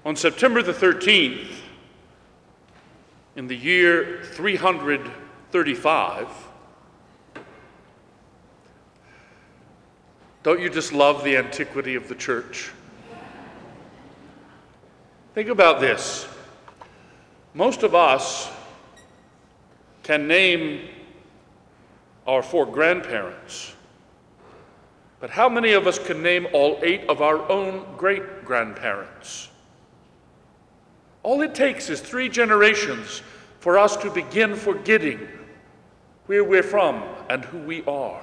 On September the 13th, in the year 335, don't you just love the antiquity of the church? Think about this. Most of us can name our 4 grandparents, but how many of us can name all 8 of our own great-grandparents? All it takes is 3 generations for us to begin forgetting where we're from and who we are.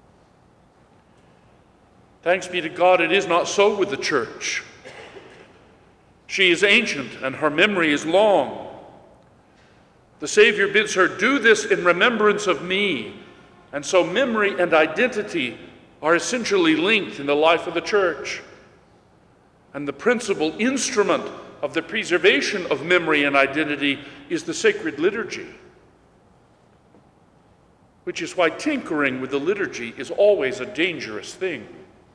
Thanks be to God, it is not so with the church. She is ancient and her memory is long. The Savior bids her, "Do this in remembrance of me." And so memory and identity are essentially linked in the life of the church. And the principal instrument of the preservation of memory and identity is the sacred liturgy, which is why tinkering with the liturgy is always a dangerous thing.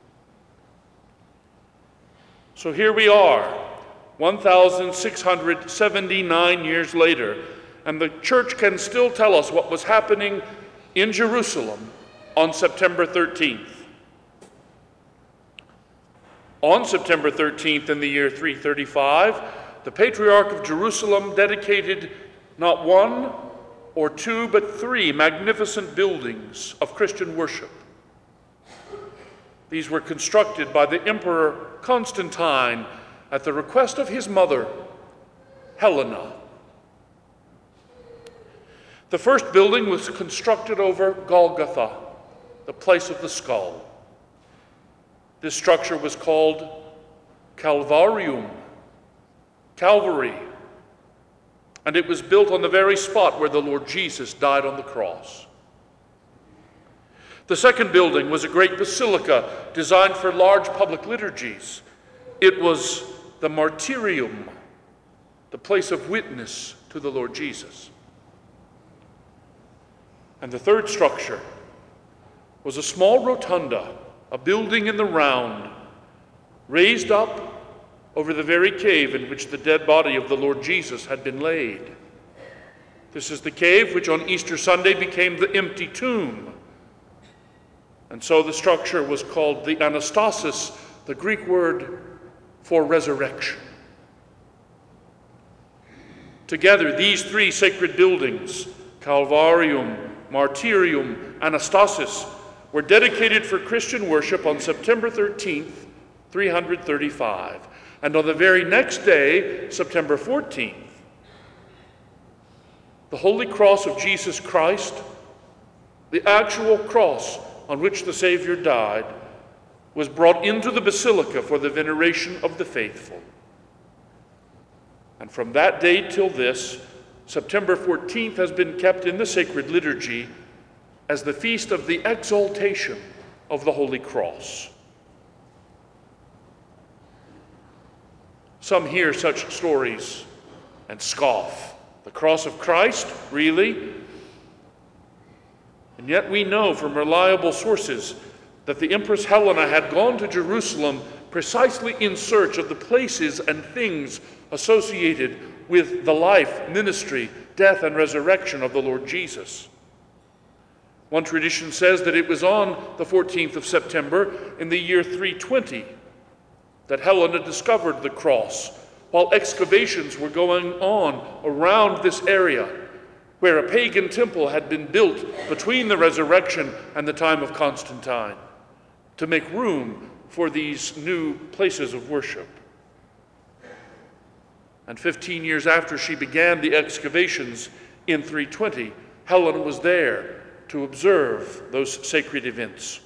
So here we are, 1,679 years later, and the church can still tell us what was happening in Jerusalem on September 13th. On September 13th in the year 335, the Patriarch of Jerusalem dedicated not 1 or 2, but 3 magnificent buildings of Christian worship. These were constructed by the Emperor Constantine at the request of his mother, Helena. The first building was constructed over Golgotha, the place of the skull. This structure was called Calvarium, Calvary, and it was built on the very spot where the Lord Jesus died on the cross. The second building was a great basilica designed for large public liturgies. It was the Martyrium, the place of witness to the Lord Jesus. And the third structure was a small rotunda, a building in the round, raised up over the very cave in which the dead body of the Lord Jesus had been laid. This is the cave which on Easter Sunday became the empty tomb. And so the structure was called the Anastasis, the Greek word for resurrection. Together, these 3 sacred buildings, Calvarium, Martyrium, Anastasis, were dedicated for Christian worship on September 13th, 335. And on the very next day, September 14th, the Holy Cross of Jesus Christ, the actual cross on which the Savior died, was brought into the basilica for the veneration of the faithful. And from that day till this, September 14th has been kept in the sacred liturgy as the feast of the exaltation of the Holy Cross. Some hear such stories and scoff. The cross of Christ, really? And yet we know from reliable sources that the Empress Helena had gone to Jerusalem precisely in search of the places and things associated with the life, ministry, death, and resurrection of the Lord Jesus. One tradition says that it was on the 14th of September in the year 320 that Helena discovered the cross while excavations were going on around this area where a pagan temple had been built between the resurrection and the time of Constantine to make room for these new places of worship. And 15 years after she began the excavations in 320, Helena was there to observe those sacred events.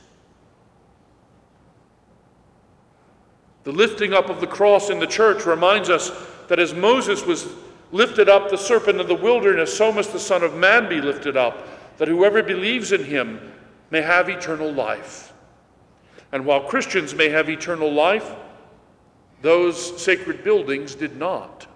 The lifting up of the cross in the church reminds us that as Moses was lifted up the serpent in the wilderness, so must the Son of Man be lifted up, that whoever believes in him may have eternal life. And while Christians may have eternal life, those sacred buildings did not.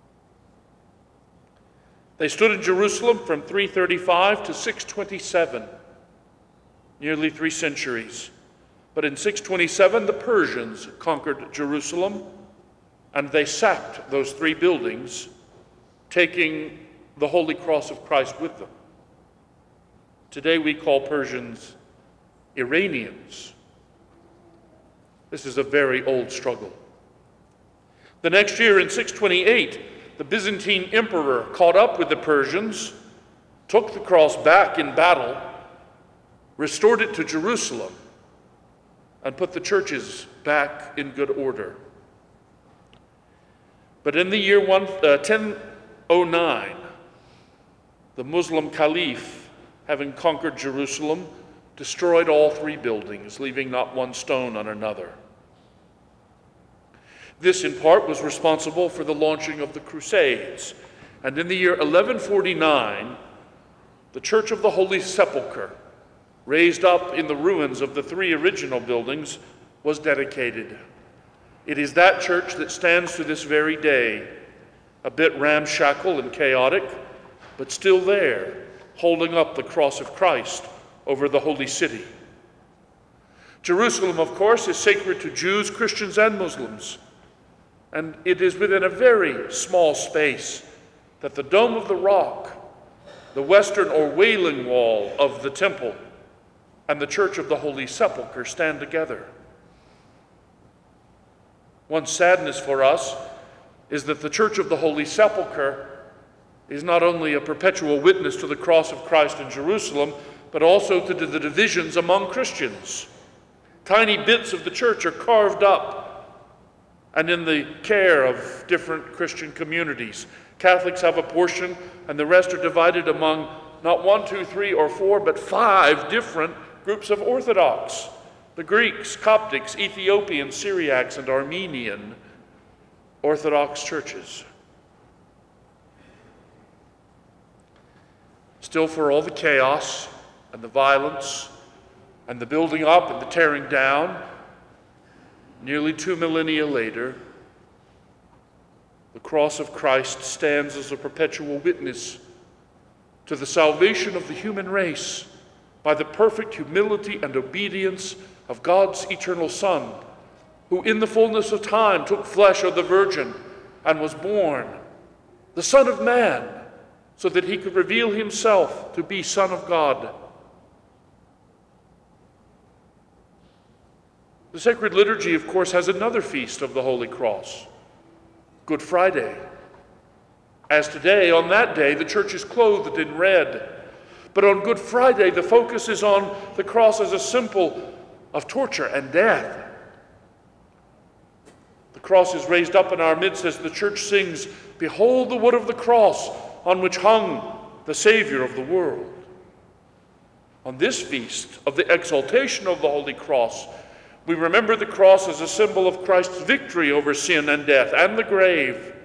They stood in Jerusalem from 335 to 627, nearly 3 centuries. But in 627, the Persians conquered Jerusalem, and they sacked those 3 buildings, taking the Holy Cross of Christ with them. Today we call Persians Iranians. This is a very old struggle. The next year, in 628, the Byzantine emperor caught up with the Persians, took the cross back in battle, restored it to Jerusalem, and put the churches back in good order. But in the year 1009, the Muslim Caliph, having conquered Jerusalem, destroyed all 3 buildings, leaving not one stone on another. This, in part, was responsible for the launching of the Crusades. And in the year 1149, the Church of the Holy Sepulchre, raised up in the ruins of the 3 original buildings, was dedicated. It is that church that stands to this very day, a bit ramshackle and chaotic, but still there, holding up the cross of Christ over the holy city. Jerusalem, of course, is sacred to Jews, Christians, and Muslims. And it is within a very small space that the Dome of the Rock, the western or Wailing Wall of the temple, and the Church of the Holy Sepulchre stand together. One sadness for us is that the Church of the Holy Sepulchre is not only a perpetual witness to the cross of Christ in Jerusalem, but also to the divisions among Christians. Tiny bits of the church are carved up and in the care of different Christian communities. Catholics have a portion, and the rest are divided among not 1, 2, 3, or 4, but 5 different groups of Orthodox: the Greeks, Coptics, Ethiopians, Syriacs, and Armenian Orthodox churches. Still, for all the chaos and the violence and the building up and the tearing down, nearly 2 millennia later, the cross of Christ stands as a perpetual witness to the salvation of the human race by the perfect humility and obedience of God's eternal Son, who in the fullness of time took flesh of the Virgin and was born, the Son of Man, so that he could reveal himself to be Son of God. The Sacred Liturgy, of course, has another feast of the Holy Cross, Good Friday. As today, on that day, the church is clothed in red. But on Good Friday, the focus is on the cross as a symbol of torture and death. The cross is raised up in our midst as the church sings, "Behold the wood of the cross on which hung the Savior of the world." On this feast of the exaltation of the Holy Cross, we remember the cross as a symbol of Christ's victory over sin and death and the grave.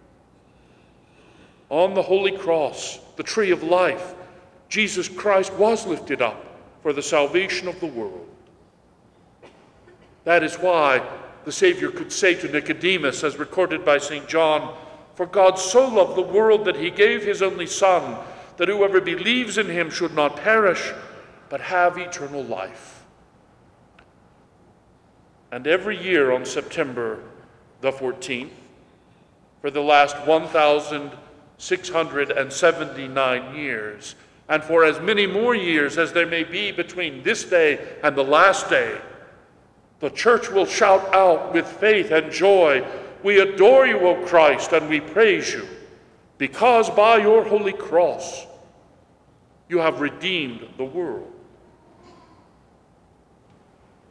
On the Holy Cross, the tree of life, Jesus Christ was lifted up for the salvation of the world. That is why the Savior could say to Nicodemus, as recorded by St. John, "For God so loved the world that he gave his only Son, that whoever believes in him should not perish, but have eternal life." And every year on September the 14th, for the last 1,679 years, and for as many more years as there may be between this day and the last day, the church will shout out with faith and joy, "We adore you, O Christ, and we praise you, because by your holy cross you have redeemed the world."